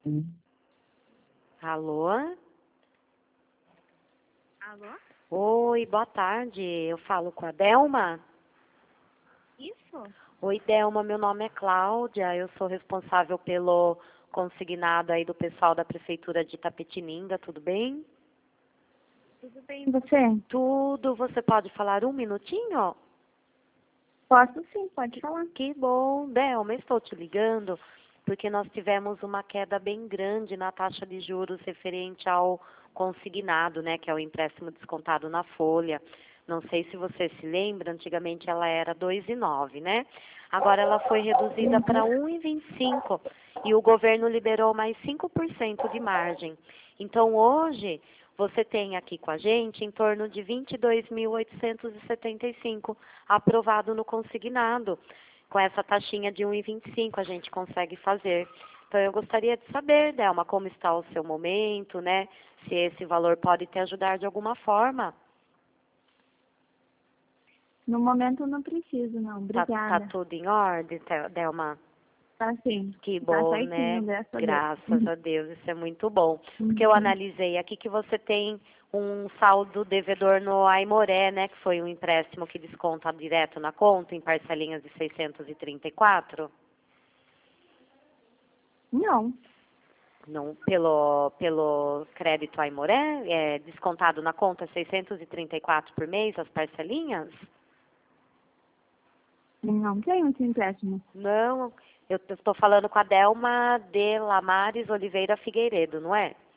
Alô? Alô? Oi, boa tarde. Eu falo com a Delma? Isso? Oi, Delma, meu nome é Cláudia. Eu sou responsável pelo consignado aí do pessoal da Prefeitura de Itapetininga, tudo bem? Tudo bem, e você? Tudo. Você pode falar um minutinho? Posso sim, pode falar. Que bom, Delma, estou te ligando porque nós tivemos uma queda bem grande na taxa de juros referente ao consignado, né, que é o empréstimo descontado na folha. Não sei se você se lembra, antigamente ela era 2,9, né? Agora ela foi reduzida para 1,25 e o governo liberou mais 5% de margem. Então hoje você tem aqui com a gente em torno de 22.875 aprovado no consignado. Com essa taxinha de 1,25 a gente consegue fazer. Então eu gostaria de saber, Delma, como está o seu momento, né? Se esse valor pode te ajudar de alguma forma. No momento não preciso, não. Tá Obrigada. tudo em ordem, Delma? Tá sim. Que Tá bom, certinho, né? graças a Deus. Graças a Deus, isso é muito bom. Porque eu Uhum. analisei aqui que você tem um saldo devedor no Aimoré, né? Que foi um empréstimo que desconta direto na conta em parcelinhas de 634. Não, Não, pelo crédito Aimoré, é descontado na conta 634 por mês as parcelinhas? não tenho esse empréstimo. Não, eu estou falando com a Delma de Lamares Oliveira Figueiredo, não é?